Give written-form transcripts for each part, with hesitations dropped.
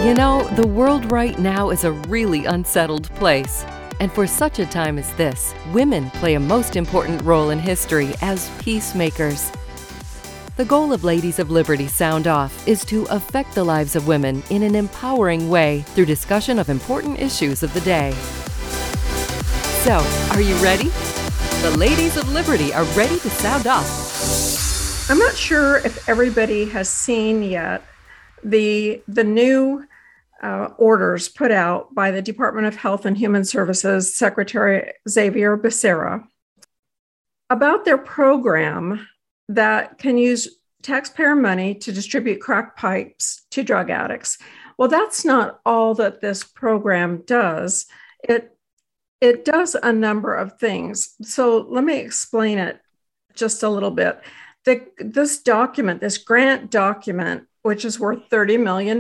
You know, the world right now is a really unsettled place. And for such a time as this, women play a most important role in history as peacemakers. The goal of Ladies of Liberty Sound Off is to affect the lives of women in an empowering way through discussion of important issues of the day. So, are you ready? The Ladies of Liberty are ready to sound off. I'm not sure if everybody has seen yet the new orders put out by the Department of Health and Human Services Secretary Xavier Becerra about their program that can use taxpayer money to distribute crack pipes to drug addicts. Well, that's not all that this program does. It does a number of things. So let me explain it just a little bit. This grant document, which is worth $30 million,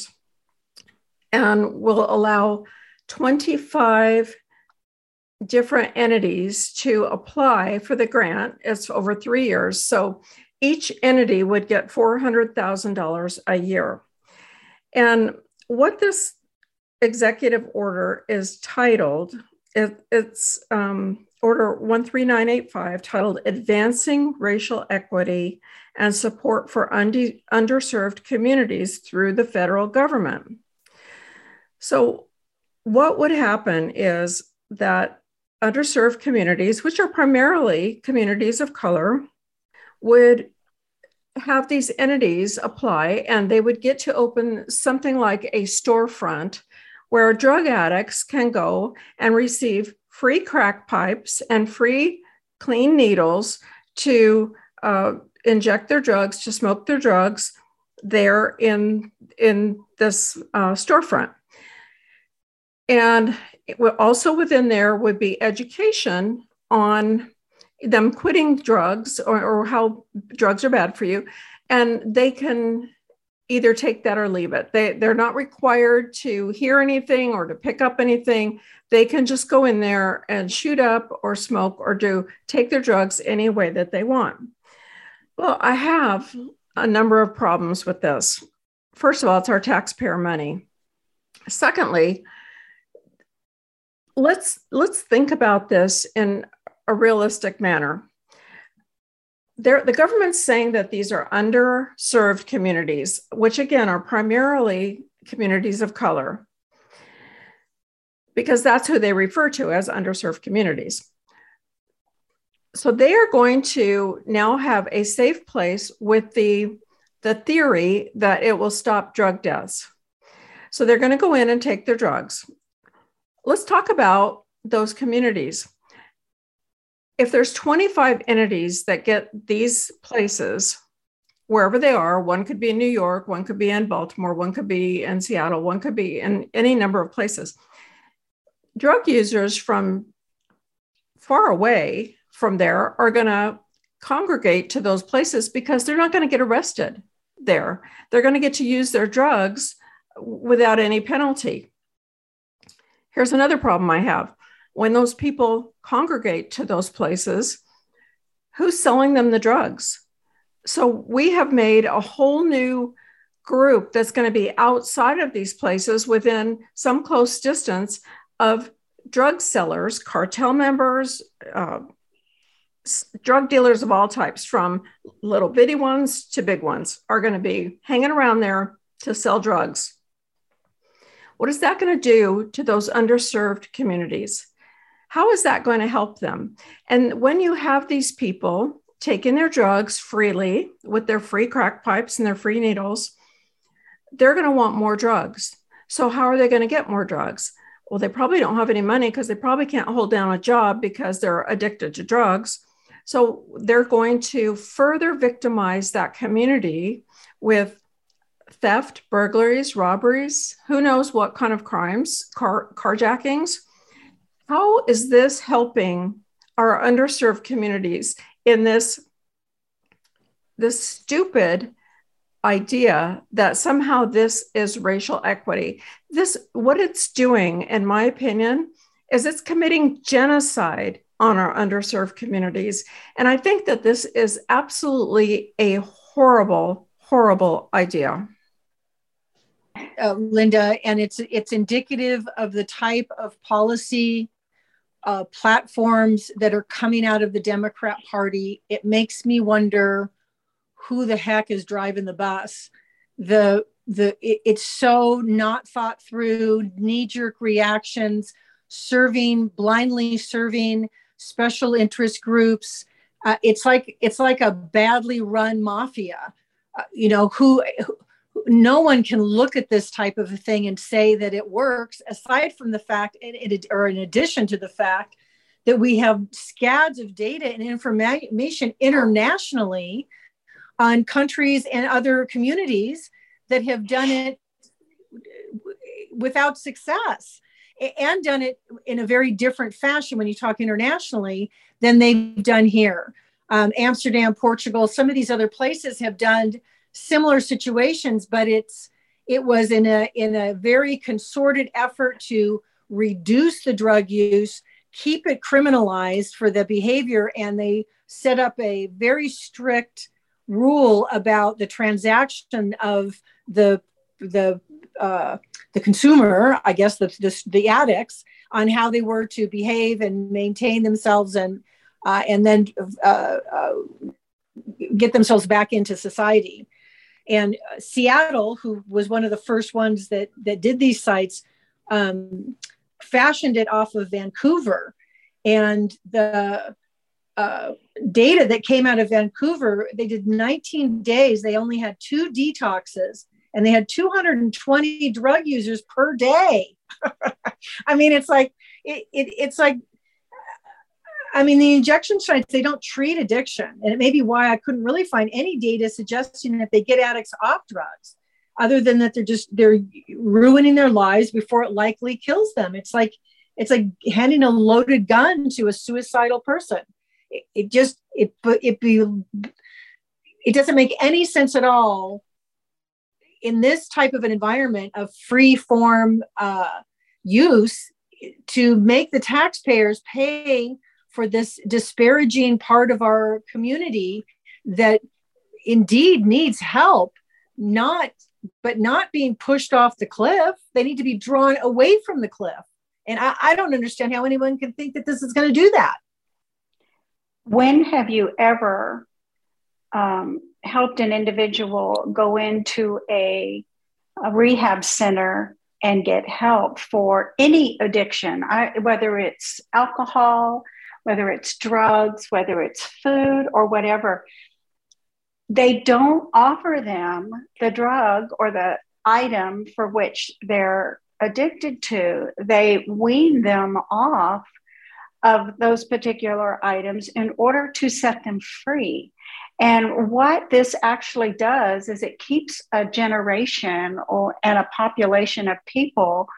and will allow 25 different entities to apply for the grant. It's over 3 years. So each entity would get $400,000 a year. And what this executive order is titled, it's Order 13985, titled Advancing Racial Equity and Support for Underserved Communities Through the Federal Government. So what would happen is that underserved communities, which are primarily communities of color, would have these entities apply, and they would get to open something like a storefront where drug addicts can go and receive free crack pipes and free clean needles to inject their drugs, to smoke their drugs there in this storefront. And also within there would be education on them quitting drugs or how drugs are bad for you. And they can either take that or leave it. They're not required to hear anything or to pick up anything. They can just go in there and shoot up or smoke or take their drugs any way that they want. Well, I have a number of problems with this. First of all, it's our taxpayer money. Secondly, let's think about this in a realistic manner. The government's saying that these are underserved communities, which again are primarily communities of color, because that's who they refer to as underserved communities. So they are going to now have a safe place with the theory that it will stop drug deaths. So they're going to go in and take their drugs. Let's talk about those communities. If there's 25 entities that get these places, wherever they are, one could be in New York, one could be in Baltimore, one could be in Seattle, one could be in any number of places. Drug users from far away from there are going to congregate to those places because they're not going to get arrested there. They're going to get to use their drugs without any penalty. Here's another problem I have. When those people congregate to those places, who's selling them the drugs? So we have made a whole new group that's going to be outside of these places within some close distance of drug sellers, cartel members, drug dealers of all types, from little bitty ones to big ones, are going to be hanging around there to sell drugs. What is that going to do to those underserved communities? How is that going to help them? And when you have these people taking their drugs freely with their free crack pipes and their free needles, they're going to want more drugs. So how are they going to get more drugs? Well, they probably don't have any money because they probably can't hold down a job because they're addicted to drugs. So they're going to further victimize that community with theft, burglaries, robberies, who knows what kind of crimes, carjackings. How is this helping our underserved communities in this stupid idea that somehow this is racial equity? What it's doing, in my opinion, is it's committing genocide on our underserved communities. And I think that this is absolutely a horrible, horrible idea. Linda, and it's indicative of the type of policy platforms that are coming out of the Democrat Party. It makes me wonder who the heck is driving the bus. It's so not thought through, knee-jerk reactions, blindly serving special interest groups. It's like a badly run mafia. Who no one can look at this type of a thing and say that it works, aside from the fact, or in addition to the fact that we have scads of data and information internationally on countries and other communities that have done it without success, and done it in a very different fashion when you talk internationally than they've done here. Amsterdam, Portugal, some of these other places have done similar situations, but it was in a very concerted effort to reduce the drug use, keep it criminalized for the behavior, and they set up a very strict rule about the transaction of the consumer, I guess the addicts, on how they were to behave and maintain themselves, and then get themselves back into society. And Seattle, who was one of the first ones that did these sites, fashioned it off of Vancouver. And the data that came out of Vancouver, they did 19 days. They only had 2 detoxes, and they had 220 drug users per day. I mean, it's like, the injection sites, they don't treat addiction. And it may be why I couldn't really find any data suggesting that they get addicts off drugs, other than that they're ruining their lives before it likely kills them. It's like handing a loaded gun to a suicidal person. It doesn't make any sense at all in this type of an environment of free form use to make the taxpayers pay for this disparaging part of our community that indeed needs help, but not being pushed off the cliff. They need to be drawn away from the cliff. And I don't understand how anyone can think that this is going to do that. When have you ever helped an individual go into a rehab center and get help for any addiction, whether it's alcohol, whether it's drugs, whether it's food or whatever? They don't offer them the drug or the item for which they're addicted to. They wean them off of those particular items in order to set them free. And what this actually does is it keeps a generation and a population of people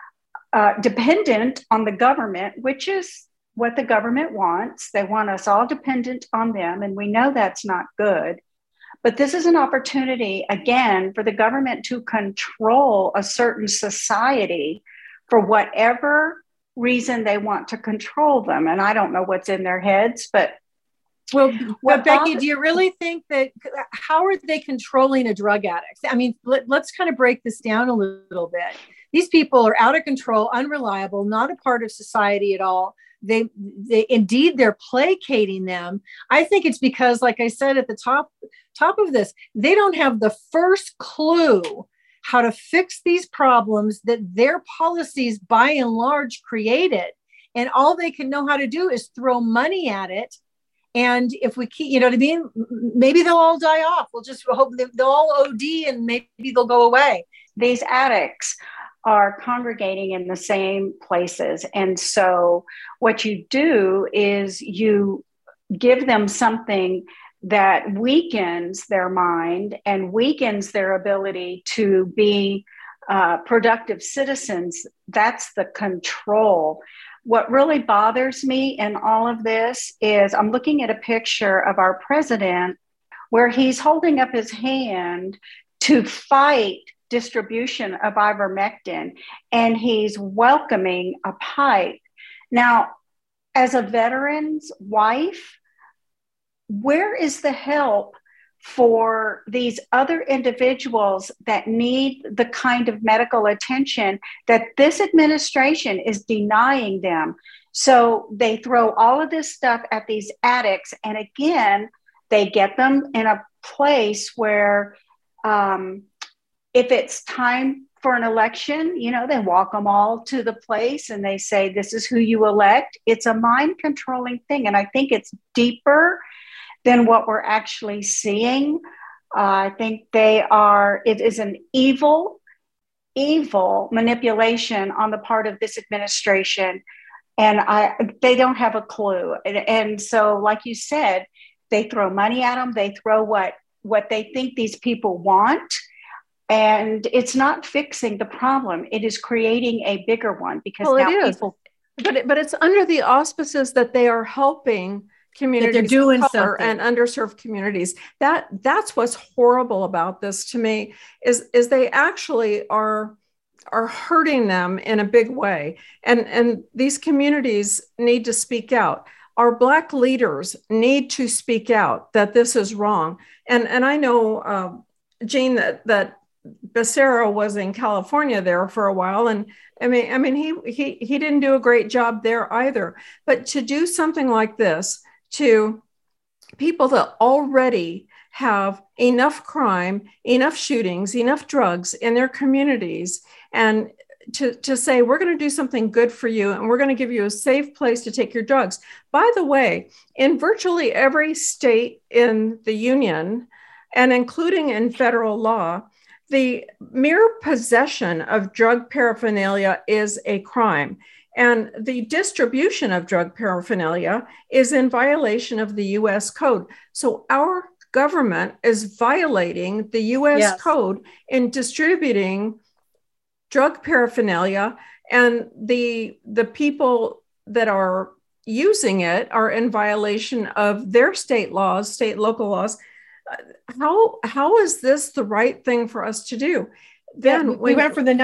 dependent on the government, which is what the government wants. They want us all dependent on them, and we know that's not good. But this is an opportunity, again, for the government to control a certain society for whatever reason they want to control them. And I don't know what's in their heads, but Becky, do you really think that, how are they controlling a drug addict? I mean, let's kind of break this down a little bit. These people are out of control, unreliable, not a part of society at all. They're placating them. I think it's because, like I said at the top of this, they don't have the first clue how to fix these problems that their policies by and large created. And all they can know how to do is throw money at it. And if we keep, you know what I mean? Maybe they'll all die off. We'll just hope they'll all OD and maybe they'll go away. These addicts are congregating in the same places. And so what you do is you give them something that weakens their mind and weakens their ability to be productive citizens. That's the control. What really bothers me in all of this is I'm looking at a picture of our president where he's holding up his hand to fight distribution of ivermectin, and he's welcoming a pipe. Now, as a veteran's wife, where is the help for these other individuals that need the kind of medical attention that this administration is denying them. So they throw all of this stuff at these addicts. And again, they get them in a place where if it's time for an election, you know, they walk them all to the place and they say, this is who you elect. It's a mind controlling thing. And I think it's deeper than what we're actually seeing. I think it is an evil manipulation on the part of this administration. And they don't have a clue. And so, like you said, they throw money at them. They throw what they think these people want. And it's not fixing the problem. It is creating a bigger one because now people. But it's under the auspices that they are helping communities they're doing of color something. and underserved communities. That's what's horrible about this to me is they actually are hurting them in a big way. And these communities need to speak out. Our Black leaders need to speak out that this is wrong. And I know, Jean, that Becerra was in California there for a while. And I mean, he didn't do a great job there either. But to do something like this to people that already have enough crime, enough shootings, enough drugs in their communities, and to say, we're going to do something good for you and we're going to give you a safe place to take your drugs. By the way, in virtually every state in the union, and including in federal law, the mere possession of drug paraphernalia is a crime. And the distribution of drug paraphernalia is in violation of the US code. So our government is violating the US code in distributing drug paraphernalia, and the people that are using it are in violation of their state laws, state and local laws. How is this the right thing for us to do? Then we went from the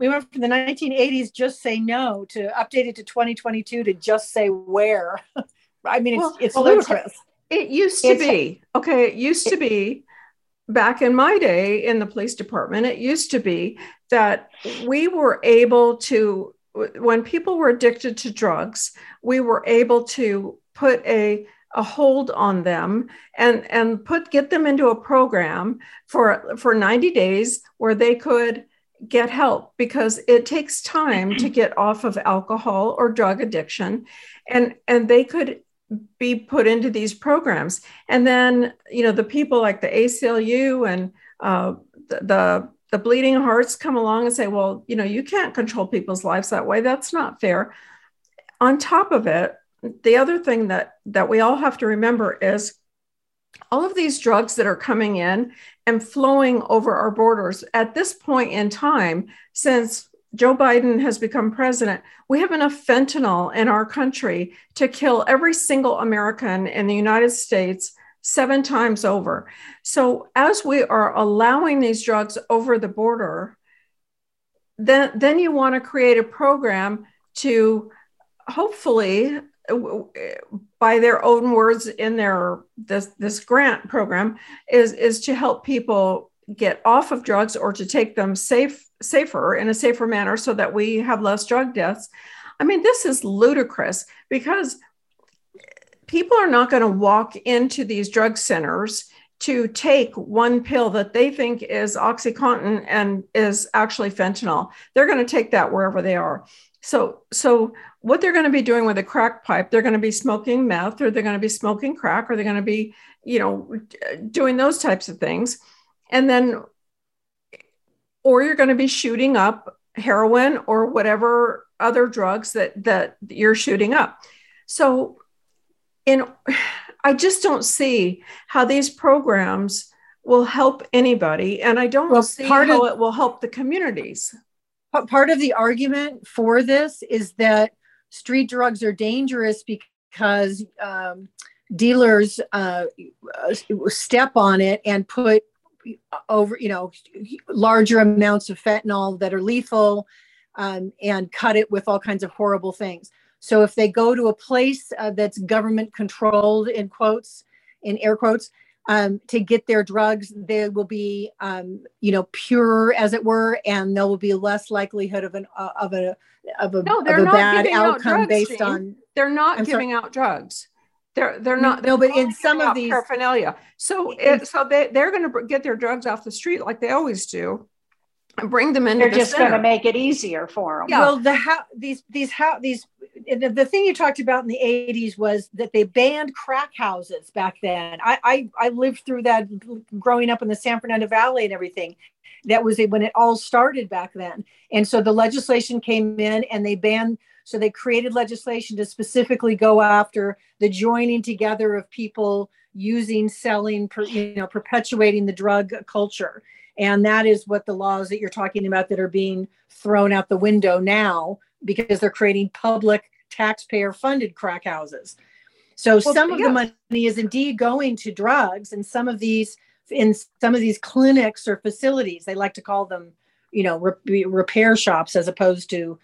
1980s, just say no, to update it to 2022 to just say where. I mean, it's ludicrous. It used to be, okay, it used to be back in my day in the police department, it used to be that we were able to, when people were addicted to drugs, we were able to put a hold on them and get them into a program for 90 days where they could get help, because it takes time to get off of alcohol or drug addiction, and they could be put into these programs. And then, you know, the people like the ACLU and the Bleeding Hearts come along and say, well, you know, you can't control people's lives that way. That's not fair. On top of it, the other thing that we all have to remember is all of these drugs that are coming in and flowing over our borders at this point in time, since Joe Biden has become president, we have enough fentanyl in our country to kill every single American in the United States 7 times over. So as we are allowing these drugs over the border, then you want to create a program to hopefully, by their own words in this grant program, is to help people get off of drugs or to take them safer in a safer manner so that we have less drug deaths. I mean, this is ludicrous because people are not going to walk into these drug centers to take one pill that they think is OxyContin and is actually fentanyl. They're going to take that wherever they are. So what they're going to be doing with a crack pipe, they're going to be smoking meth, or they're going to be smoking crack, or they're going to be, you know, doing those types of things. And then, or you're going to be shooting up heroin or whatever other drugs that you're shooting up. So I just don't see how these programs will help anybody. And I don't see how it will help the communities. Part of the argument for this is that street drugs are dangerous because dealers step on it and put over, you know, larger amounts of fentanyl that are lethal, and cut it with all kinds of horrible things. So if they go to a place that's government controlled, in quotes, in air quotes, to get their drugs. They will be, pure, as it were, and there will be less likelihood of a No, they're not bad giving out outcome drugs, based Jean. on. They're not I'm giving sorry. out drugs. They're not. No, but in some of these paraphernalia. So they're going to get their drugs off the street like they always do, and bring them into. They're just going to make it easier for them. Yeah. Well, the thing you talked about in the 80s was that they banned crack houses back then. I lived through that growing up in the San Fernando Valley and everything. That was when it all started back then. And so the legislation came in and they banned. So they created legislation to specifically go after the joining together of people using, selling, perpetuating the drug culture. And that is what the laws that you're talking about that are being thrown out the window now, because they're creating public taxpayer funded crack houses. So some of the money is indeed going to drugs, and some of these clinics or facilities, they like to call them, repair shops as opposed to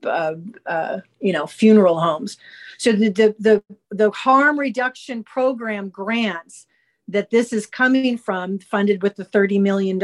funeral homes. So the harm reduction program grants that this is coming from, funded with the $30 million,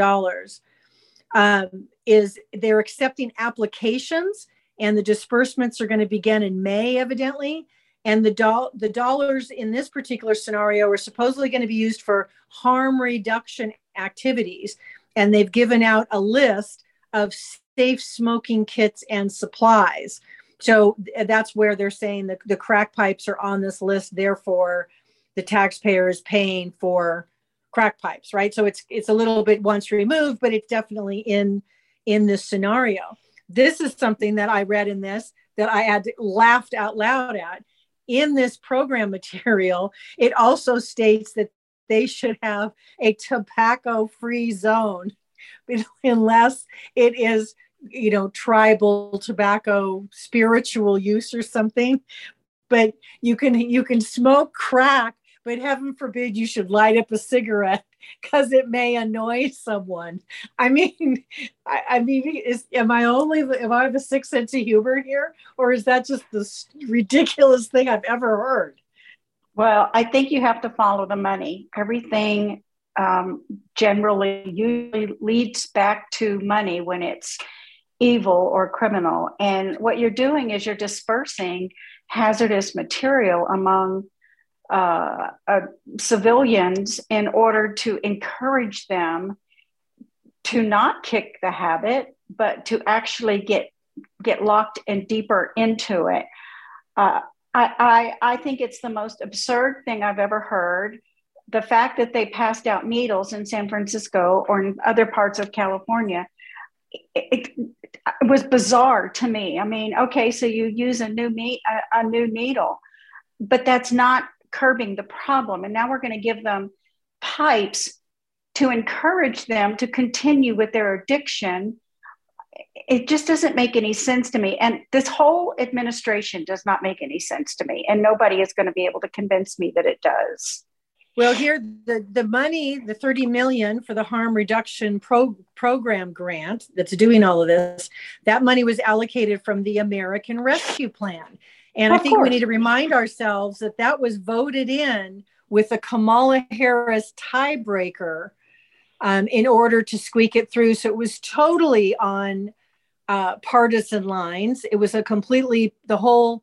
is they're accepting applications, and the disbursements are going to begin in May, evidently. And the dollars in this particular scenario are supposedly going to be used for harm reduction activities. And they've given out a list of safe smoking kits and supplies. So that's where they're saying the crack pipes are on this list. Therefore, the taxpayer is paying for crack pipes, right? So it's a little bit once removed, but it's definitely in this scenario. This is something that I read in this that I had laughed out loud at. In this program material, it also states that they should have a tobacco-free zone unless it is, tribal tobacco spiritual use or something. But you can smoke crack, but heaven forbid you should light up a cigarette because it may annoy someone. I mean, am I have a sick sense of humor here, or is that just the ridiculous thing I've ever heard? Well, I think you have to follow the money. Everything generally usually leads back to money when it's evil or criminal. And what you're doing is you're dispersing hazardous material among civilians in order to encourage them to not kick the habit, but to actually get locked and deeper into it. I think it's the most absurd thing I've ever heard. The fact that they passed out needles in San Francisco or in other parts of California, it was bizarre to me. I mean, okay, so you use a new needle, but that's not curbing the problem. And now we're going to give them pipes to encourage them to continue with their addiction. It just doesn't make any sense to me. And this whole administration does not make any sense to me. And nobody is going to be able to convince me that it does. Well, here, the money, the $30 million for the harm reduction program grant that's doing all of this, that money was allocated from the American Rescue Plan. And I think we need to remind ourselves that was voted in with a Kamala Harris tiebreaker in order to squeak it through. So it was totally on partisan lines. It was the whole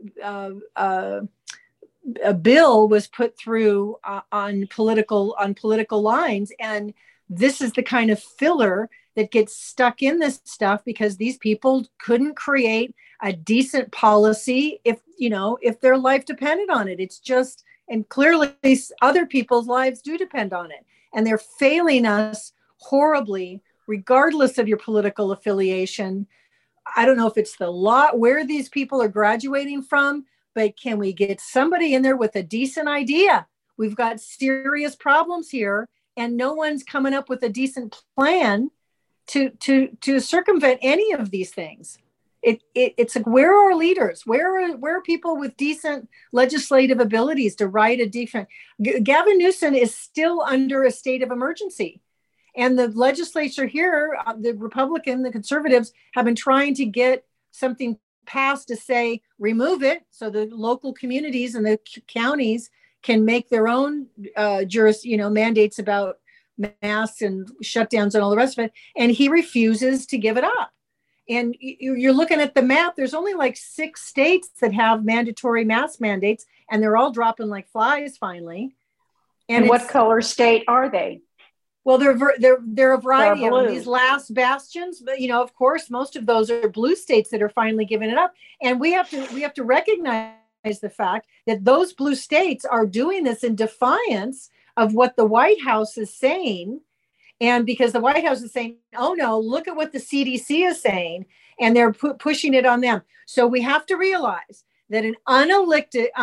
a bill was put through on political lines. And this is the kind of filler that gets stuck in this stuff because these people couldn't create a decent policy if their life depended on it. It's just, and clearly other people's lives do depend on it. And they're failing us horribly, regardless of your political affiliation. I don't know if it's the law, where these people are graduating from, but can we get somebody in there with a decent idea? We've got serious problems here, and no one's coming up with a decent plan to circumvent any of these things. It's like, where are our leaders? Where are people with decent legislative abilities to write a decent? Gavin Newsom is still under a state of emergency. And the legislature here, the Republican, the conservatives, have been trying to get something passed to say, remove it, so the local communities and the counties can make their own mandates about masks and shutdowns and all the rest of it. And he refuses to give it up. And you're looking at the map, there's only like 6 states that have mandatory mask mandates, and they're all dropping like flies finally. And what color state are they? Well, they're a variety of these last bastions, but of course, most of those are blue states that are finally giving it up. And we have to recognize the fact that those blue states are doing this in defiance of what the White House is saying. And because the White House is saying, oh no, look at what the CDC is saying, and they're pushing it on them. So we have to realize that an unelected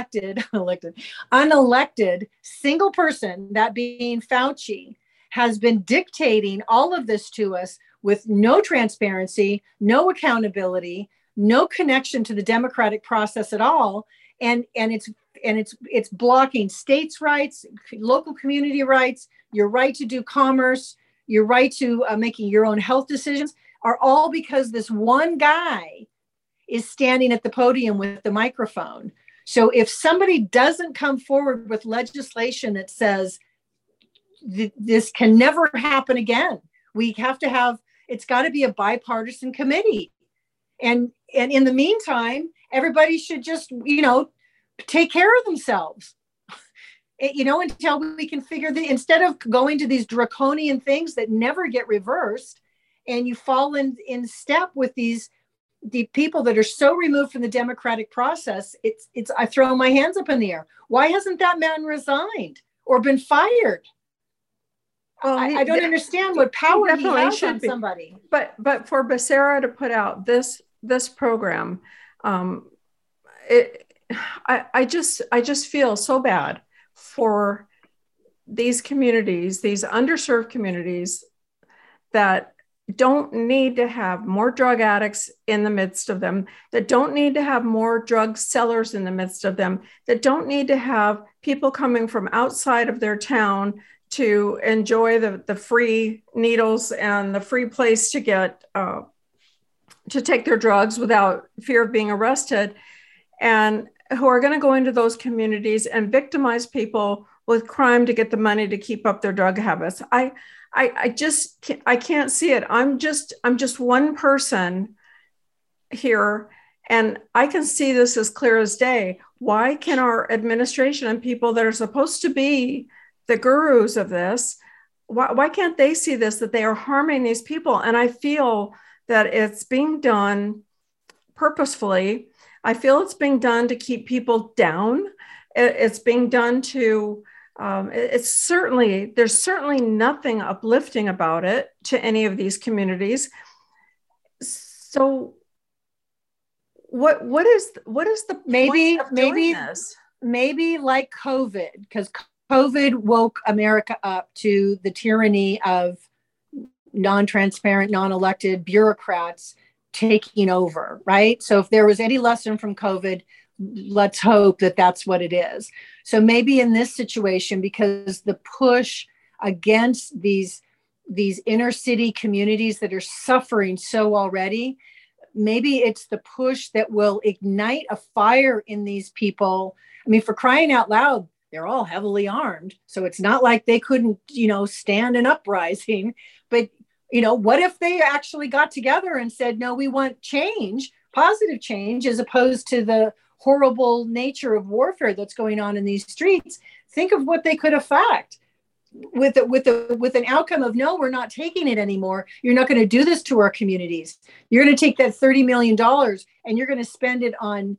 single person, that being Fauci, has been dictating all of this to us with no transparency, no accountability, no connection to the democratic process at all. And it's blocking states' rights, local community rights, your right to do commerce, your right to making your own health decisions, are all because this one guy is standing at the podium with the microphone. So if somebody doesn't come forward with legislation that says this can never happen again, we have to have, it's got to be a bipartisan committee. And in the meantime, everybody should just, take care of themselves, until we can figure instead of going to these draconian things that never get reversed, and you fall in step with the people that are so removed from the democratic process. I throw my hands up in the air. Why hasn't that man resigned or been fired? Well, I don't understand what power he has on somebody. But for Becerra to put out this program, I just feel so bad for these communities, these underserved communities that don't need to have more drug addicts in the midst of them, that don't need to have more drug sellers in the midst of them, that don't need to have people coming from outside of their town to enjoy the free needles and the free place to get to take their drugs without fear of being arrested, and who are going to go into those communities and victimize people with crime to get the money to keep up their drug habits. I can't see it. I'm just one person here, and I can see this as clear as day. Why can our administration and people that are supposed to be the gurus of this, why can't they see this, that they are harming these people? And I feel that it's being done purposefully. I feel it's being done to keep people down. It's being done to, there's certainly nothing uplifting about it to any of these communities. So what is the point of doing this? Maybe like COVID, because COVID woke America up to the tyranny of non-transparent, non-elected bureaucrats taking over, right? So if there was any lesson from COVID, let's hope that that's what it is. So maybe in this situation, because the push against these inner city communities that are suffering so already, maybe it's the push that will ignite a fire in these people. I mean, for crying out loud, they're all heavily armed. So it's not like they couldn't, stand an uprising. But, what if they actually got together and said, no, we want change, positive change, as opposed to the horrible nature of warfare that's going on in these streets? Think of what they could affect with an outcome of, no, we're not taking it anymore. You're not going to do this to our communities. You're going to take that $30 million and you're going to spend it on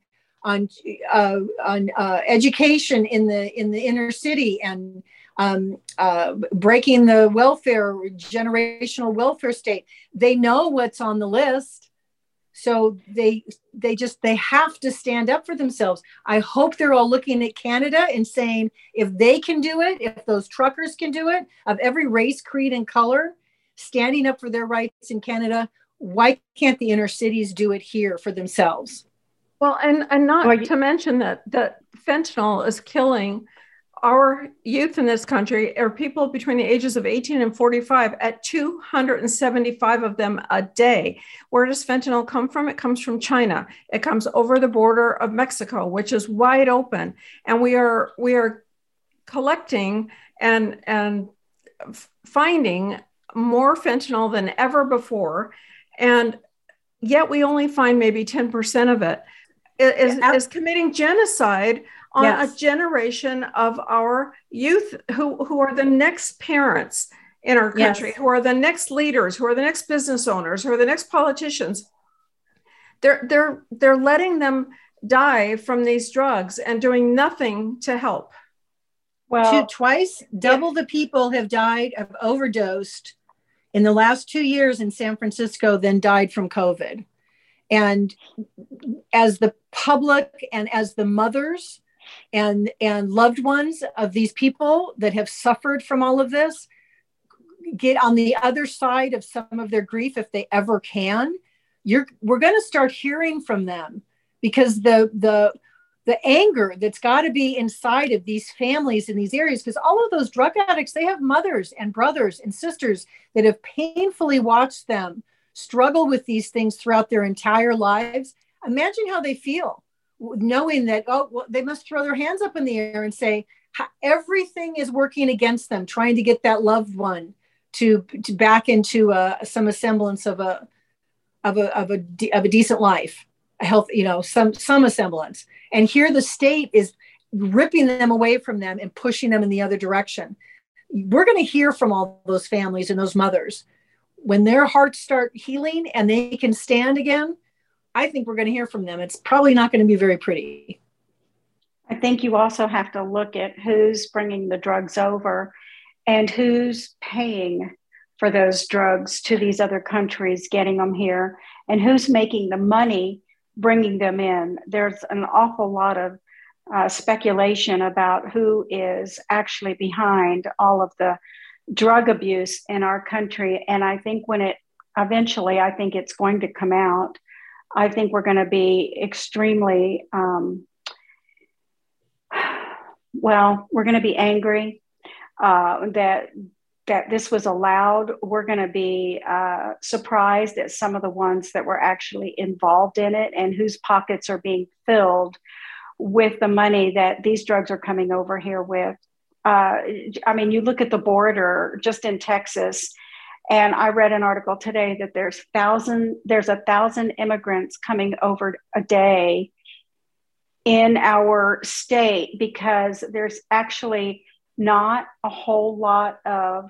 education in the inner city and breaking the generational welfare state. They know what's on the list, so they have to stand up for themselves. I hope they're all looking at Canada and saying, if they can do it, if those truckers can do it, of every race, creed, and color, standing up for their rights in Canada, why can't the inner cities do it here for themselves? Well, and not to mention that fentanyl is killing our youth in this country are people between the ages of 18 and 45, at 275 of them a day. Where does fentanyl come from? It comes from China. It comes over the border of Mexico, which is wide open. And we are collecting and finding more fentanyl than ever before. And yet we only find maybe 10% of it. Is committing genocide on a generation of our youth who are the next parents in our country, who are the next leaders, who are the next business owners, who are the next politicians. They're letting them die from these drugs and doing nothing to help. Well, double the people have died of overdosed in the last 2 years in San Francisco than died from COVID. And as the public and as the mothers and loved ones of these people that have suffered from all of this get on the other side of some of their grief, if they ever can, we're going to start hearing from them, because the anger that's got to be inside of these families in these areas, because all of those drug addicts, they have mothers and brothers and sisters that have painfully watched them struggle with these things throughout their entire lives. Imagine how they feel knowing that, they must throw their hands up in the air and say everything is working against them, trying to get that loved one to back into some semblance of a decent life, a health, some semblance. And here the state is ripping them away from them and pushing them in the other direction. We're going to hear from all those families and those mothers. When their hearts start healing and they can stand again, I think we're going to hear from them. It's probably not going to be very pretty. I think you also have to look at who's bringing the drugs over and who's paying for those drugs to these other countries, getting them here, and who's making the money bringing them in. There's an awful lot of speculation about who is actually behind all of the drug abuse in our country. And I think when eventually, I think it's going to come out. I think we're going to be extremely, we're going to be angry that this was allowed. We're going to be surprised at some of the ones that were actually involved in it and whose pockets are being filled with the money that these drugs are coming over here with. You look at the border just in Texas, and I read an article today that there's 1,000 immigrants coming over a day in our state, because there's actually not a whole lot of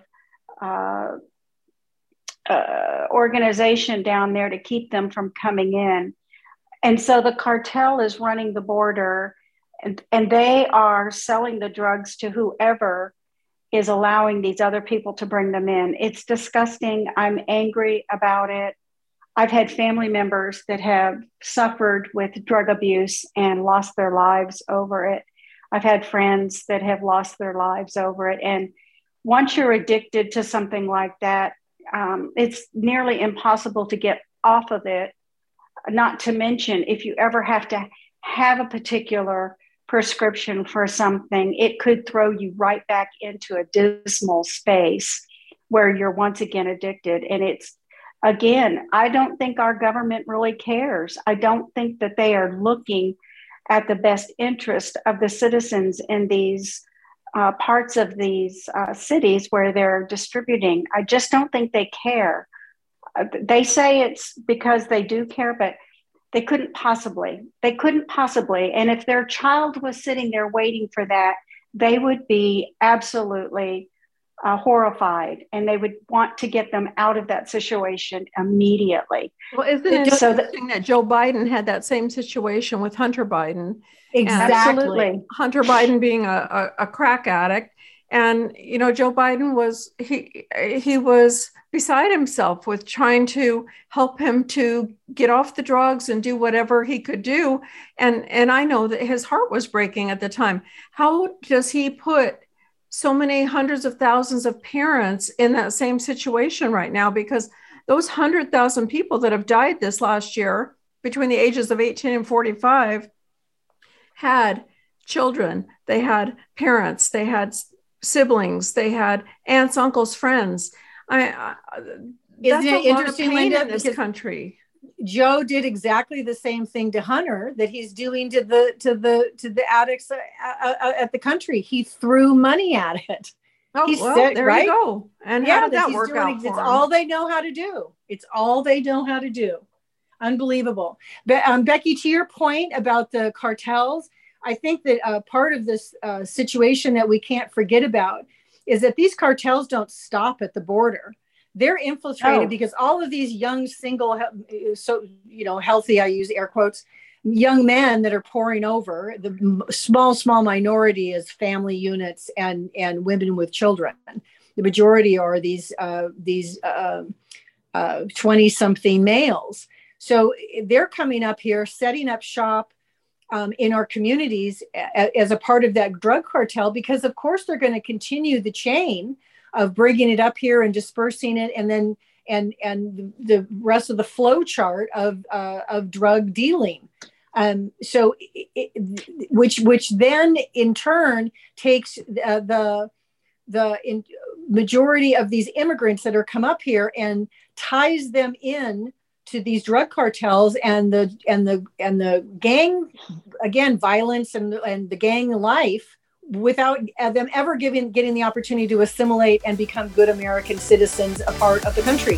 organization down there to keep them from coming in. And so the cartel is running the border, and they are selling the drugs to whoever is allowing these other people to bring them in. It's disgusting. I'm angry about it. I've had family members that have suffered with drug abuse and lost their lives over it. I've had friends that have lost their lives over it. And once you're addicted to something like that, it's nearly impossible to get off of it. Not to mention, if you ever have to have a particular prescription for something, it could throw you right back into a dismal space where you're once again addicted. And it's, again, I don't think our government really cares. I don't think that they are looking at the best interest of the citizens in these parts of these cities where they're distributing. I just don't think they care. They say it's because they do care, but they couldn't possibly. And if their child was sitting there waiting for that, they would be absolutely horrified, and they would want to get them out of that situation immediately. Well, isn't it interesting that Joe Biden had that same situation with Hunter Biden? Exactly. Hunter Biden being a crack addict. And, Joe Biden he was beside himself with trying to help him to get off the drugs and do whatever he could do. And I know that his heart was breaking at the time. How does he put so many hundreds of thousands of parents in that same situation right now? Because those 100,000 people that have died this last year between the ages of 18 and 45 had children, they had parents, they had siblings, they had aunts, uncles, friends. Isn't it interesting, Linda, in this country? Joe did exactly the same thing to Hunter that he's doing to the addicts at the country. He threw money at it. Oh, well, there you go. And how did that work out for him? It's all they know how to do. It's all they know how to do. Unbelievable. But Becky, to your point about the cartels, I think that part of this situation that we can't forget about is that these cartels don't stop at the border. They're infiltrated because all of these young, single, healthy, I use air quotes, young men that are pouring over. The small minority is family units and women with children. The majority are these 20-something males. So they're coming up here, setting up shop in our communities as a part of that drug cartel, because of course they're going to continue the chain of bringing it up here and dispersing it, and then and the rest of the flow chart of drug dealing. Which then in turn takes the majority of these immigrants that are come up here and ties them in to these drug cartels and the gang, again, violence and the gang life, without them ever getting the opportunity to assimilate and become good American citizens, a part of the country.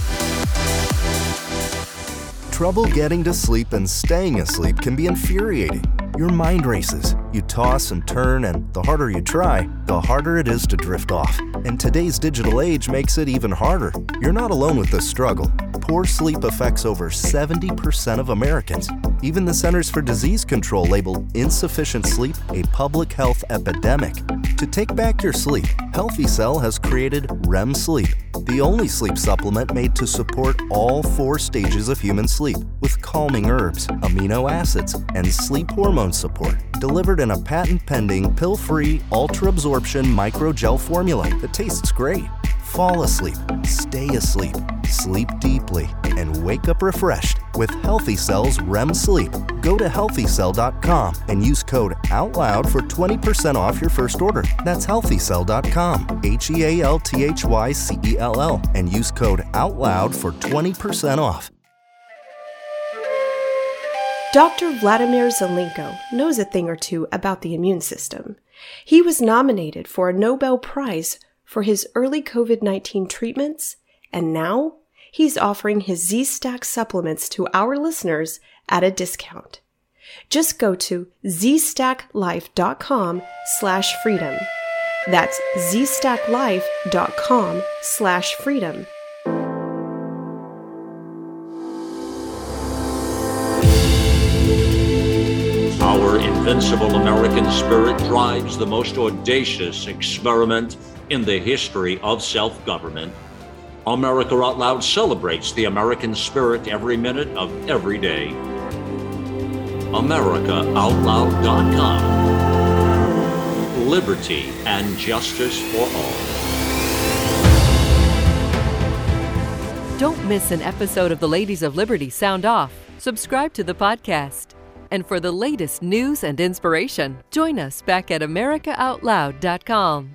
Trouble getting to sleep and staying asleep can be infuriating. Your mind races. You toss and turn, and the harder you try, the harder it is to drift off. And today's digital age makes it even harder. You're not alone with this struggle. Poor sleep affects over 70% of Americans. Even the Centers for Disease Control labeled insufficient sleep a public health epidemic. To take back your sleep, Healthy Cell has created REM Sleep, the only sleep supplement made to support all 4 stages of human sleep, with calming herbs, amino acids, and sleep hormone support, delivered in a patent-pending, pill-free, ultra-absorption microgel formula that tastes great. Fall asleep, stay asleep, sleep deeply, and wake up refreshed with Healthy Cell's REM Sleep. Go to healthycell.com and use code OUTLOUD for 20% off your first order. That's healthycell.com, HEALTHYCELL, and use code OUTLOUD for 20% off. Dr. Vladimir Zelenko knows a thing or two about the immune system. He was nominated for a Nobel Prize for his early COVID-19 treatments, and now he's offering his Z-Stack supplements to our listeners at a discount. Just go to zstacklife.com/freedom. That's zstacklife.com/freedom. Our invincible American spirit drives the most audacious experiment in the history of self-government. America Out Loud celebrates the American spirit every minute of every day. AmericaOutloud.com. Liberty and justice for all. Don't miss an episode of the Ladies of Liberty Sound Off. Subscribe to the podcast. And for the latest news and inspiration, join us back at AmericaOutloud.com.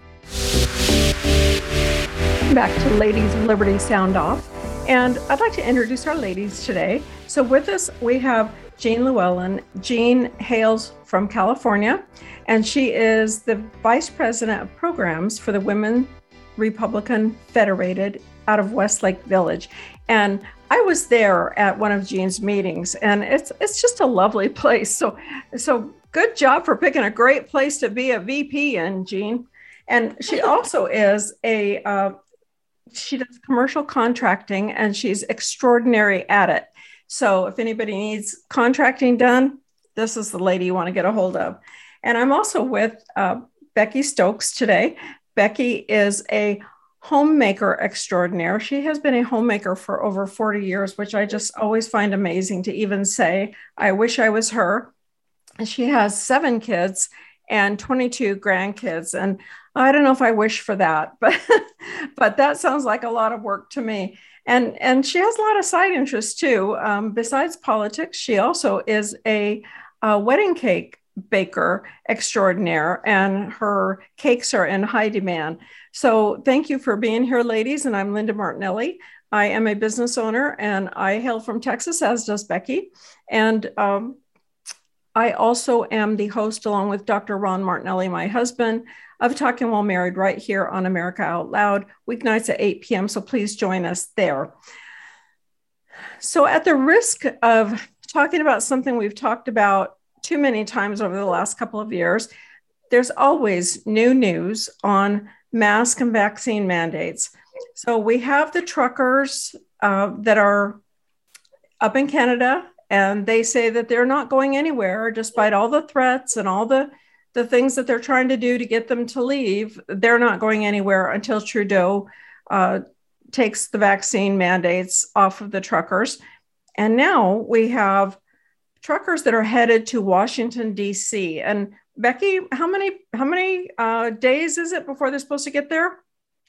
Back to Ladies of Liberty Sound Off. And I'd like to introduce our ladies today. So with us, we have Jean Llewellyn. Jean hails from California, and she is the Vice President of Programs for the Women Republican Federated out of Westlake Village. And I was there at one of Jean's meetings, and it's just a lovely place. So good job for picking a great place to be a VP in, Jean. And she also is she does commercial contracting, and she's extraordinary at it. So if anybody needs contracting done, this is the lady you want to get a hold of. And I'm also with Becky Stokes today. Becky is a homemaker extraordinaire. She has been a homemaker for over 40 years, which I just always find amazing to even say. I wish I was her. She has 7 kids and 22 grandkids. And I don't know if I wish for that, but that sounds like a lot of work to me. And she has a lot of side interests too. Besides politics, she also is a wedding cake baker extraordinaire, and her cakes are in high demand. So thank you for being here, ladies. And I'm Linda Martinelli. I am a business owner and I hail from Texas, as does Becky. And I also am the host, along with Dr. Ron Martinelli, my husband, of Talking While Married right here on America Out Loud, weeknights at 8 p.m. So please join us there. So at the risk of talking about something we've talked about too many times over the last couple of years, there's always new news on mask and vaccine mandates. So we have the truckers that are up in Canada, and they say that they're not going anywhere despite all the threats and all the things that they're trying to do to get them to leave. They're not going anywhere until Trudeau takes the vaccine mandates off of the truckers. And now we have truckers that are headed to Washington, D.C. And Becky, how many days is it before they're supposed to get there?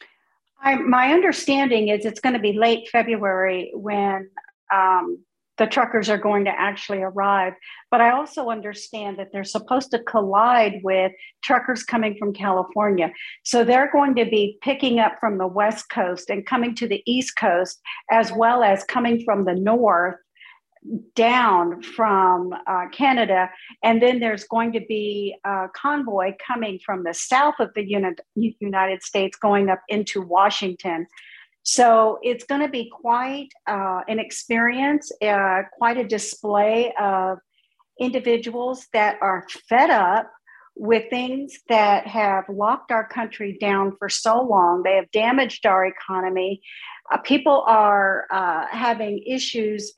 My understanding is it's going to be late February when the truckers are going to actually arrive. But I also understand that they're supposed to collide with truckers coming from California. So they're going to be picking up from the West Coast and coming to the East Coast, as well as coming from the North down from Canada. And then there's going to be a convoy coming from the south of the United States going up into Washington. So it's going to be quite an experience, quite a display of individuals that are fed up with things that have locked our country down for so long. They have damaged our economy. People are having issues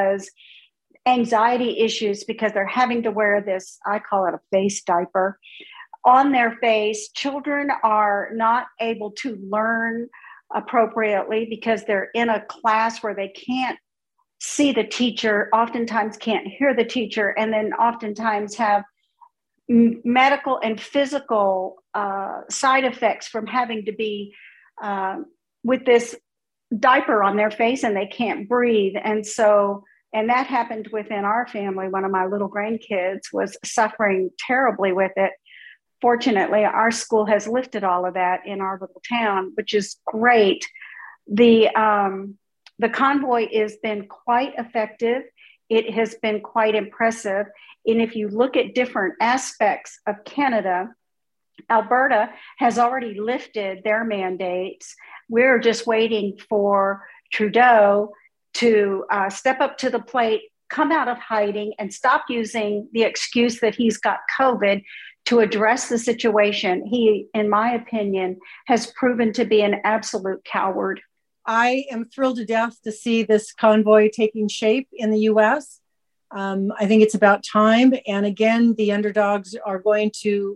anxiety issues because they're having to wear this, I call it a face diaper, on their face. Children are not able to learn appropriately because they're in a class where they can't see the teacher, oftentimes can't hear the teacher, and then oftentimes have medical and physical side effects from having to be with this diaper on their face, and they can't breathe. And that happened within our family. One of my little grandkids was suffering terribly with it. Fortunately, our school has lifted all of that in our little town, which is great. The convoy has been quite effective. It has been quite impressive. And if you look at different aspects of Canada, Alberta has already lifted their mandates. We're just waiting for Trudeau to step up to the plate, come out of hiding, and stop using the excuse that he's got COVID to address the situation. He, in my opinion, has proven to be an absolute coward. I am thrilled to death to see this convoy taking shape in the U.S. I think it's about time. And again, the underdogs are going to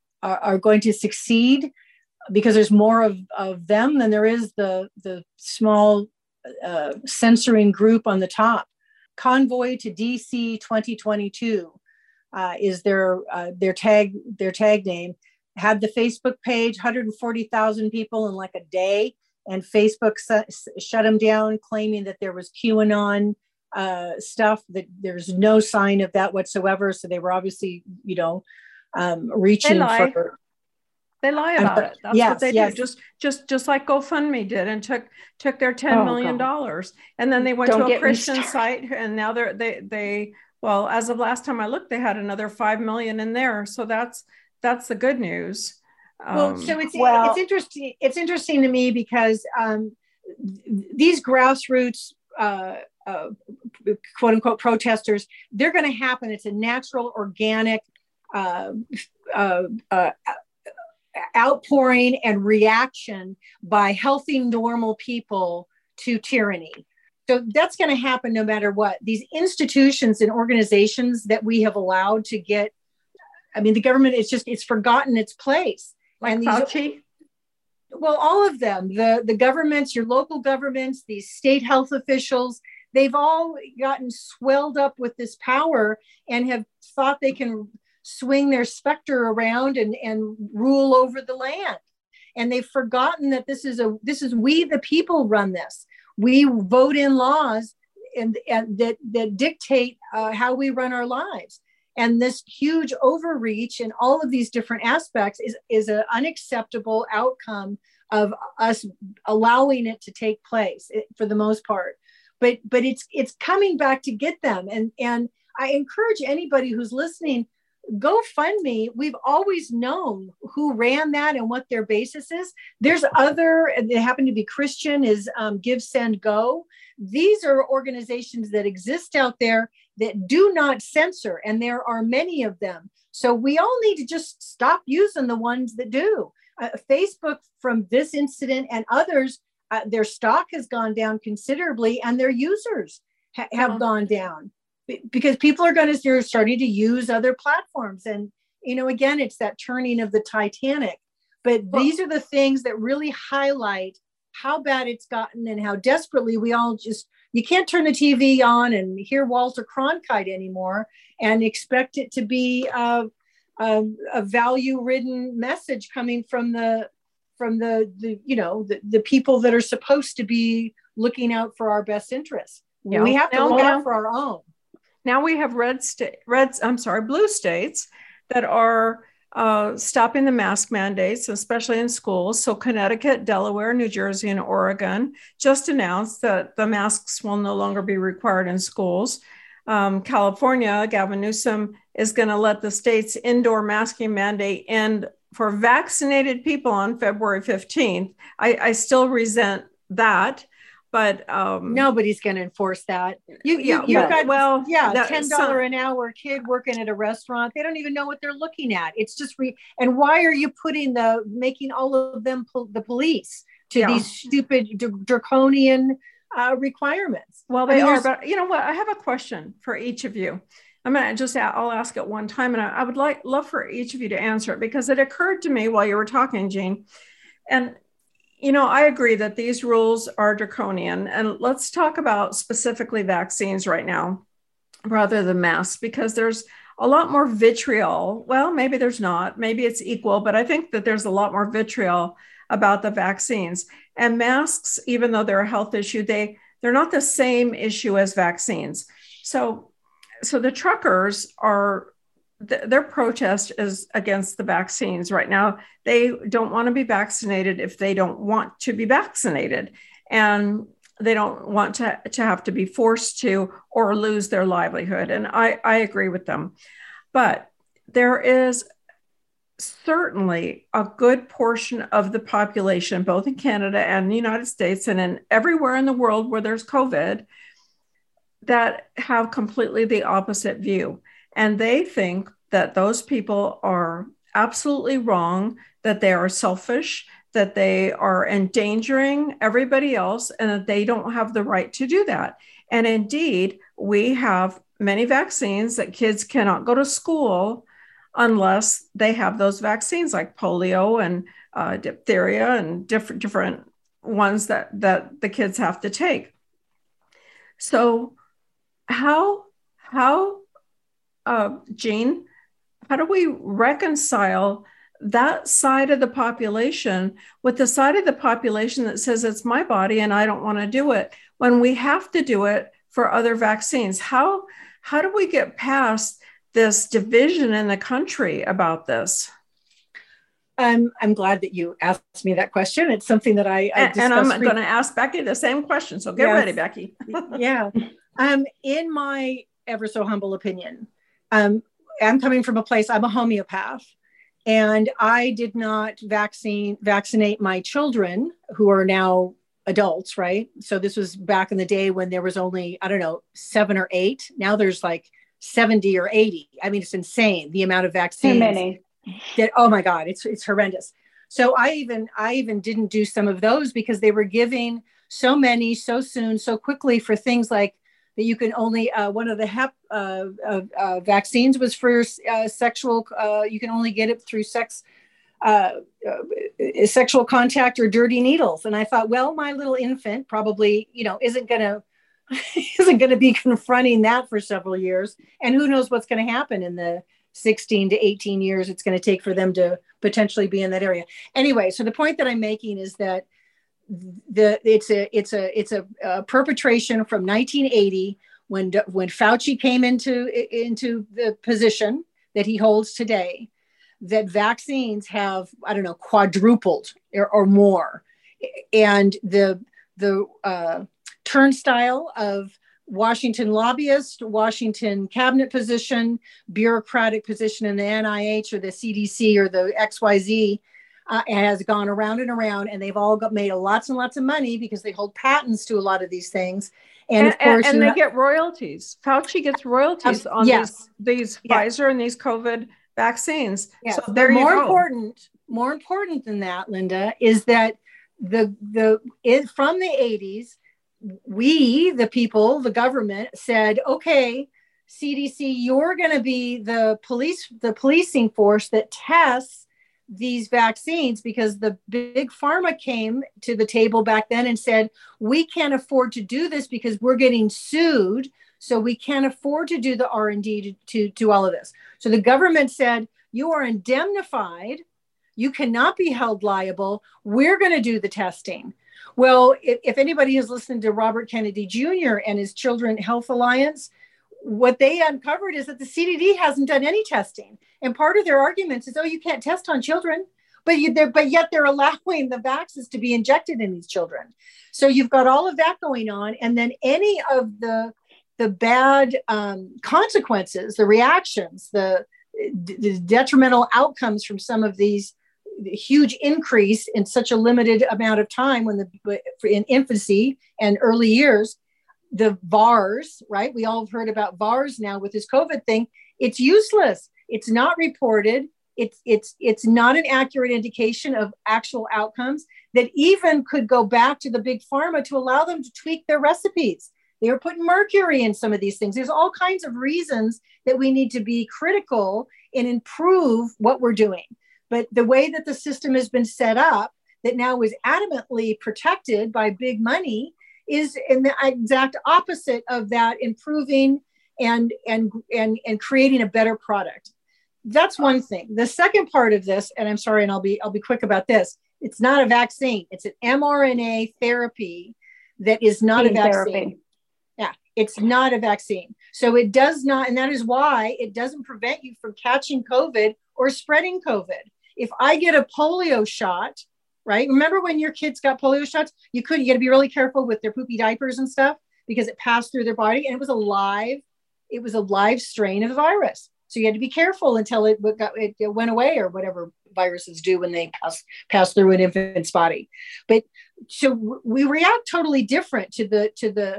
succeed because there's more of them than there is the small censoring group on the top. Convoy to DC 2022 is their tag name. Had the Facebook page, 140,000 people in like a day, and Facebook shut them down, claiming that there was QAnon stuff, that there's no sign of that whatsoever. So they were obviously, reaching for. They lie about it. That's what they do. Just like GoFundMe did, and took their $10 million, and then they went to a Christian site, and now they well, as of last time I looked, they had another 5 million in there. So that's the good news. It's interesting. It's interesting to me because these grassroots quote unquote protesters, they're going to happen. It's a natural, organic outpouring and reaction by healthy, normal people to tyranny. So that's going to happen no matter what. These institutions and organizations that we have allowed to get, the government, it's forgotten its place. Like and Fauci? Well, all of them, the governments, your local governments, these state health officials, they've all gotten swelled up with this power and have thought they can swing their specter around and rule over the land. And they've forgotten that this is we the people run this. We vote in laws and that dictate how we run our lives. And this huge overreach in all of these different aspects is an unacceptable outcome of us allowing it to take place for the most part. But it's coming back to get them. And I encourage anybody who's listening, GoFundMe, we've always known who ran that and what their basis is. There's other, they happen to be Christian, is Give, Send, Go. These are organizations that exist out there that do not censor, and there are many of them. So we all need to just stop using the ones that do. Facebook, from this incident and others, their stock has gone down considerably, and their users have gone down because people are starting to use other platforms. And, again, it's that turning of the Titanic. But these are the things that really highlight how bad it's gotten and how desperately we all you can't turn the TV on and hear Walter Cronkite anymore and expect it to be a value-ridden message coming from the people that are supposed to be looking out for our best interests. Yeah. We have to look out for our own. Now we have blue states that are stopping the mask mandates, especially in schools. So Connecticut, Delaware, New Jersey, and Oregon just announced that the masks will no longer be required in schools. California, Gavin Newsom is going to let the state's indoor masking mandate end for vaccinated people on February 15th. I still resent that, but nobody's going to enforce that. $10 an hour kid working at a restaurant. They don't even know what they're looking at. It's just and why are you making all of them the police to these stupid draconian requirements? Well, they are, but you know what? I have a question for each of you. I'll ask it one time, and I would love for each of you to answer it, because it occurred to me while you were talking, Jean. And, I agree that these rules are draconian. And let's talk about specifically vaccines right now, rather than masks, because there's a lot more vitriol. Well, maybe there's not, maybe it's equal, but I think that there's a lot more vitriol about the vaccines. And masks, even though they're a health issue, they're not the same issue as vaccines. So the truckers their protest is against the vaccines right now. They don't want to be vaccinated if they don't want to be vaccinated. And they don't want to have to be forced to or lose their livelihood. And I agree with them. But there is certainly a good portion of the population, both in Canada and the United States and in everywhere in the world where there's COVID, that have completely the opposite view. And they think that those people are absolutely wrong, that they are selfish, that they are endangering everybody else, and that they don't have the right to do that. And indeed, we have many vaccines that kids cannot go to school unless they have those vaccines, like polio and diphtheria and different ones that the kids have to take. So Jean, how do we reconcile that side of the population with the side of the population that says it's my body and I don't want to do it, when we have to do it for other vaccines? How do we get past this division in the country about this? I'm glad that you asked me that question. It's something that I and I'm going to ask Becky the same question. So get ready, Becky. Yeah. In my ever so humble opinion, I'm coming from a place, I'm a homeopath, and I did not vaccinate my children, who are now adults, right? So this was back in the day when there was only, 7 or 8. Now there's like 70 or 80. I mean, it's insane, the amount of vaccines. Too many. Oh my God, it's horrendous. So I even didn't do some of those because they were giving so many so soon, so quickly, for things like that you can only, one of the Hep vaccines was for sexual, you can only get it through sexual contact or dirty needles. And I thought, well, my little infant probably, isn't going to be confronting that for several years. And who knows what's going to happen in the 16 to 18 years it's going to take for them to potentially be in that area. Anyway, so the point that I'm making is that it's a perpetration from 1980 when Fauci came into the position that he holds today, that vaccines have, I don't know, quadrupled or more. And the turnstile of Washington lobbyist, Washington cabinet position, bureaucratic position in the NIH or the CDC or the XYZ has gone around and around, and they've all made lots and lots of money because they hold patents to a lot of these things. And of course, and they get royalties. Fauci gets royalties on these Pfizer and these COVID vaccines. Yes. So there more important than that, Linda, is that from the 80s, we, the people, the government said, okay, CDC, you're going to be the policing force that tests these vaccines, because the big pharma came to the table back then and said, we can't afford to do this because we're getting sued. So we can't afford to do the R&D to all of this. So the government said, you are indemnified. You cannot be held liable. We're going to do the testing. Well, if anybody has listened to Robert Kennedy Jr. and his Children Health Alliance, what they uncovered is that the CDC hasn't done any testing. And part of their arguments is, oh, you can't test on children, but yet they're allowing the vaccines to be injected in these children. So you've got all of that going on. And then any of the bad consequences, the reactions, the detrimental outcomes from some of these huge increase in such a limited amount of time in infancy and early years, the VARs, right? We all have heard about VARs now with this COVID thing. It's useless. It's not reported. It's not an accurate indication of actual outcomes that even could go back to the big pharma to allow them to tweak their recipes. They were putting mercury in some of these things. There's all kinds of reasons that we need to be critical and improve what we're doing. But the way that the system has been set up, that now is adamantly protected by big money, is in the exact opposite of that, improving and creating a better product. That's one thing. The second part of this, and I'm sorry, and I'll be quick about this. It's not a vaccine. It's an mRNA therapy that is not a vaccine. Therapy. Yeah, it's not a vaccine. So it does not, and that is why it doesn't prevent you from catching COVID or spreading COVID. If I get a polio shot, right? Remember when your kids got polio shots? You got to be really careful with their poopy diapers and stuff because it passed through their body, and it was a live strain of the virus. So you had to be careful until it went away, or whatever viruses do when they pass through an infant's body. But so we react totally different to the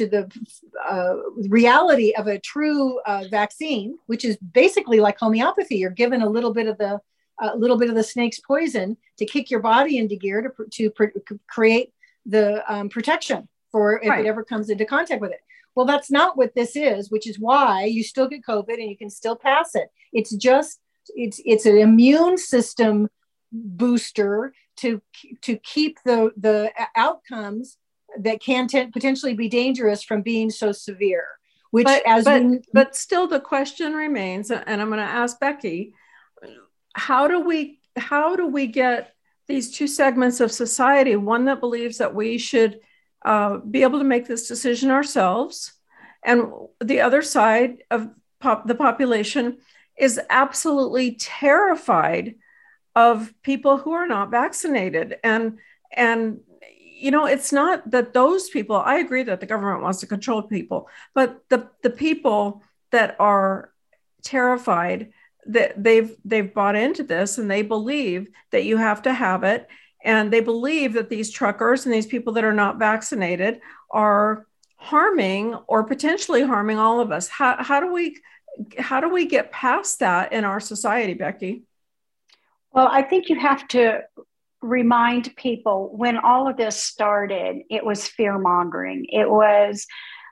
reality of a true vaccine, which is basically like homeopathy. You're given a little bit of the snake's poison to kick your body into gear to create the protection for if it ever comes into contact with it. Well, that's not what this is, which is why you still get COVID and you can still pass it. It's an immune system booster to keep the outcomes that can potentially be dangerous from being so severe. But still, the question remains, and I'm going to ask Becky, how do we get these two segments of society? One that believes that we should be able to make this decision ourselves, and the other side of the population is absolutely terrified of people who are not vaccinated. And it's not that those people, I agree that the government wants to control people, but the people that are terrified, that they've bought into this, and they believe that you have to have it. And they believe that these truckers and these people that are not vaccinated are harming or potentially harming all of us. How do we get past that in our society, Becky? Well, I think you have to remind people when all of this started, it was fear mongering. It was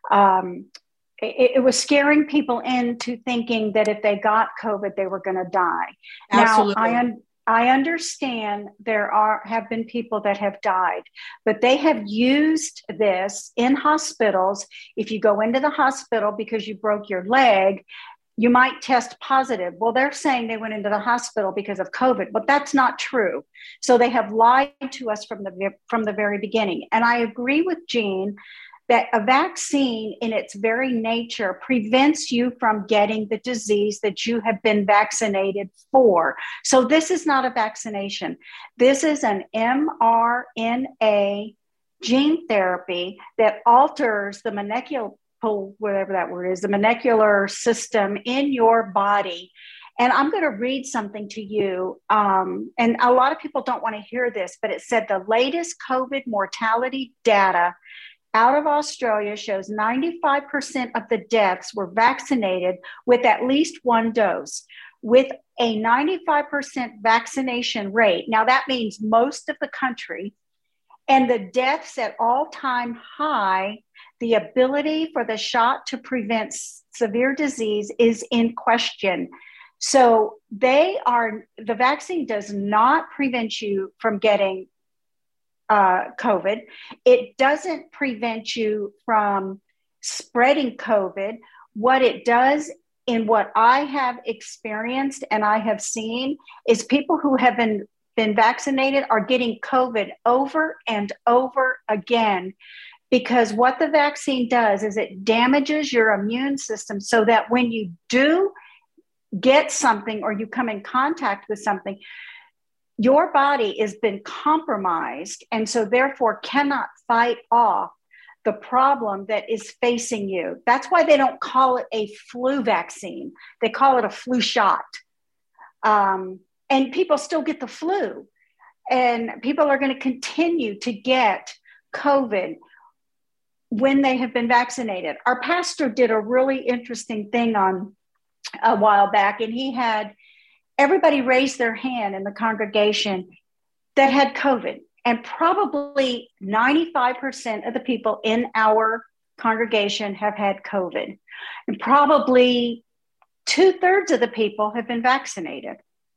scaring people into thinking that if they got COVID, they were going to die. Absolutely. Now, I understand there have been people that have died, but they have used this in hospitals. If you go into the hospital because you broke your leg, you might test positive. Well, they're saying they went into the hospital because of COVID, but that's not true. So they have lied to us from the very beginning. And I agree with Jean that a vaccine in its very nature prevents you from getting the disease that you have been vaccinated for. So this is not a vaccination. This is an mRNA gene therapy that alters the whatever that word is, the molecular system in your body. And I'm going to read something to you. And a lot of people don't want to hear this, but it said the latest COVID mortality data out of Australia shows 95% of the deaths were vaccinated with at least one dose. With a 95% vaccination rate, now that means most of the country, and the deaths at all-time high, the ability for the shot to prevent severe disease is in question. So the vaccine does not prevent you from getting COVID. It doesn't prevent you from spreading COVID. What it does, in what I have experienced and I have seen, is people who have been vaccinated are getting COVID over and over again, because what the vaccine does is it damages your immune system so that when you do get something or you come in contact with something, your body has been compromised and so therefore cannot fight off the problem that is facing you. That's why they don't call it a flu vaccine. They call it a flu shot. And people still get the flu. And people are going to continue to get COVID when they have been vaccinated. Our pastor did a really interesting thing on a while back, and he had everybody raise their hand in the congregation that had COVID. And probably 95% of the people in our congregation have had COVID. And probably 2/3 of the people have been vaccinated.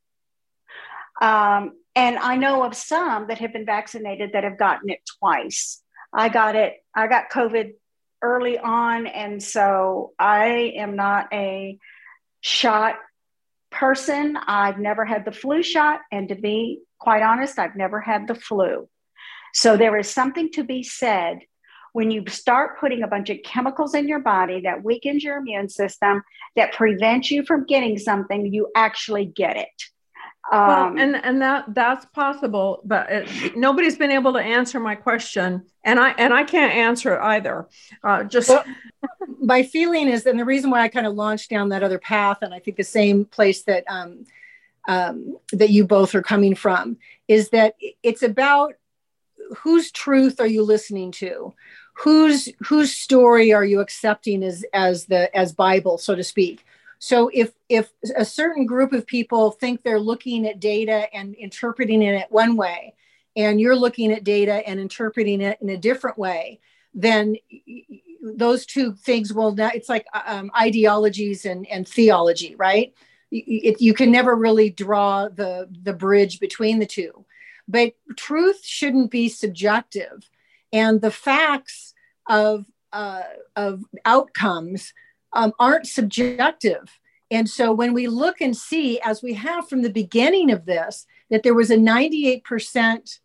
And I know of some that have been vaccinated that have gotten it twice. I got COVID early on. And so I am not a shot person. I've never had the flu shot. And to be quite honest, I've never had the flu. So there is something to be said when you start putting a bunch of chemicals in your body that weakens your immune system, that prevents you from getting something, you actually get it. And that's possible, but nobody's been able to answer my question, and I can't answer it either. My feeling is, and the reason why I kind of launched down that other path, and I think the same place that that you both are coming from, is that it's about whose truth are you listening to, whose story are you accepting as Bible, so to speak. So if a certain group of people think they're looking at data and interpreting it one way, and you're looking at data and interpreting it in a different way, then those two things it's like ideologies and theology, right? You can never really draw the bridge between the two. But truth shouldn't be subjective, and the facts of outcomes aren't subjective. And so when we look and see, as we have from the beginning of this, that there was a 98%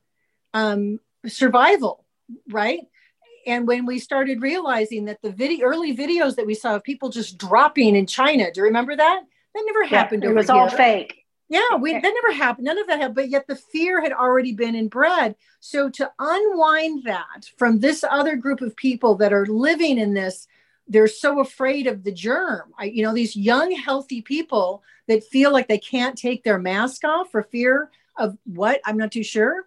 survival, right? And when we started realizing that the early videos that we saw of people just dropping in China, do you remember that? That never happened. It was all fake. Yeah, that never happened. None of that happened. But yet the fear had already been inbred. So to unwind that from this other group of people that are living in this, they're so afraid of the germ. These young, healthy people that feel like they can't take their mask off for fear of what? I'm not too sure.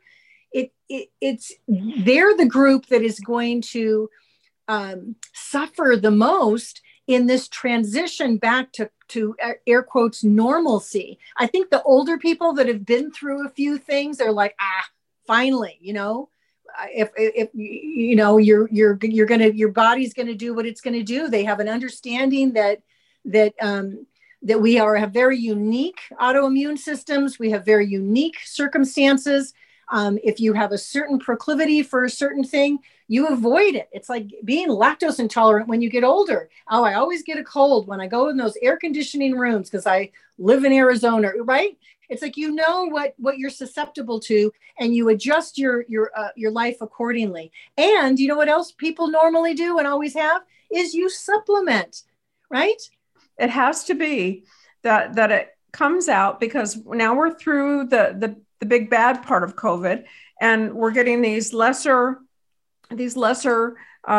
They're the group that is going to suffer the most in this transition back to air quotes normalcy. I think the older people that have been through a few things are like, finally, if your body's gonna do what it's gonna do. They have an understanding that we have very unique autoimmune systems. We have very unique circumstances. If you have a certain proclivity for a certain thing, you avoid it. It's like being lactose intolerant when you get older. Oh, I always get a cold when I go in those air conditioning rooms because I live in Arizona, right? It's like, you know what you're susceptible to, and you adjust your life accordingly. And you know what else people normally do and always have is you supplement, right? It has to be that it comes out, because now we're through the big bad part of COVID, and we're getting these lesser they're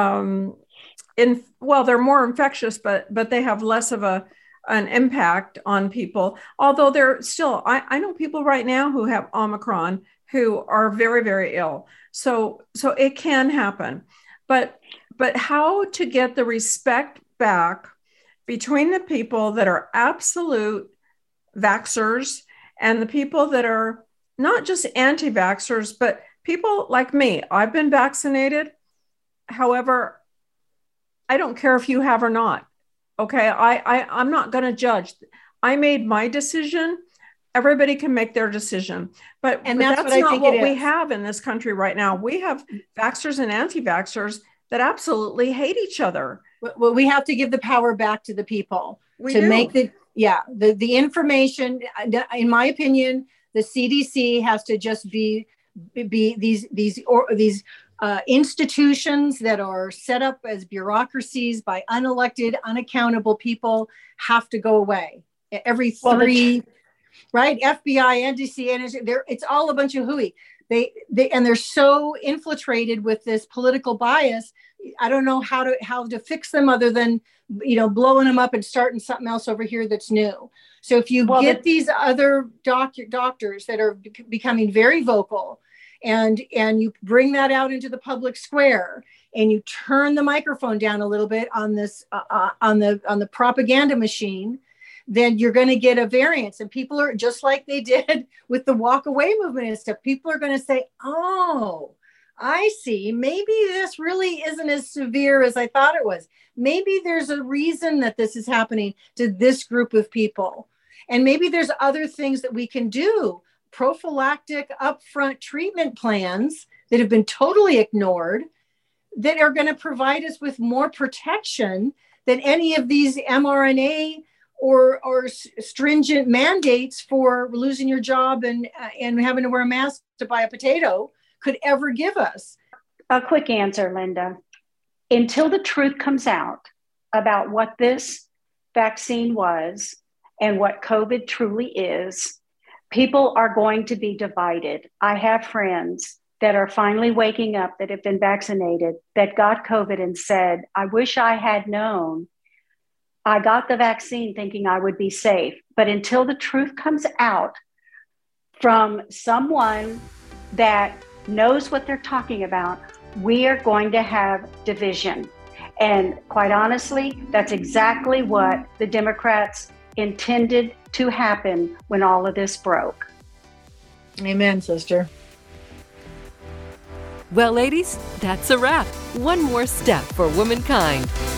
more infectious, but they have less of an impact on people. Although they're still, I know people right now who have Omicron who are very, very ill. So it can happen, but how to get the respect back between the people that are absolute vaxxers and the people that are not just anti-vaxxers, but people like me. I've been vaccinated. However, I don't care if you have or not. Okay. I'm not going to judge. I made my decision. Everybody can make their decision, but that's not what we have in this country right now. We have vaxxers and anti-vaxxers that absolutely hate each other. Well, we have to give the power back to the people make the information. In my opinion, the CDC has to just be these institutions that are set up as bureaucracies by unelected, unaccountable people have to go away. Every three, right? FBI, NDC, it's all a bunch of hooey. They're so infiltrated with this political bias. I don't know how to fix them other than, blowing them up and starting something else over here that's new. So if you get these other doctors that are becoming very vocal, and you bring that out into the public square, and you turn the microphone down a little bit on this on the propaganda machine, then you're going to get a variance. And people are, just like they did with the walk away movement and stuff, people are going to say, oh, I see. Maybe this really isn't as severe as I thought it was. Maybe there's a reason that this is happening to this group of people. And maybe there's other things that we can do. Prophylactic upfront treatment plans that have been totally ignored, that are going to provide us with more protection than any of these mRNA or stringent mandates for losing your job and having to wear a mask to buy a potato could ever give us. A quick answer, Linda. Until the truth comes out about what this vaccine was and what COVID truly is, people are going to be divided. I have friends that are finally waking up that have been vaccinated, that got COVID and said, I wish I had known. I got the vaccine thinking I would be safe. But until the truth comes out from someone that knows what they're talking about, we are going to have division. And quite honestly, that's exactly what the Democrats intended to happen when all of this broke. Amen, sister. Well, ladies, that's a wrap. One more step for womankind.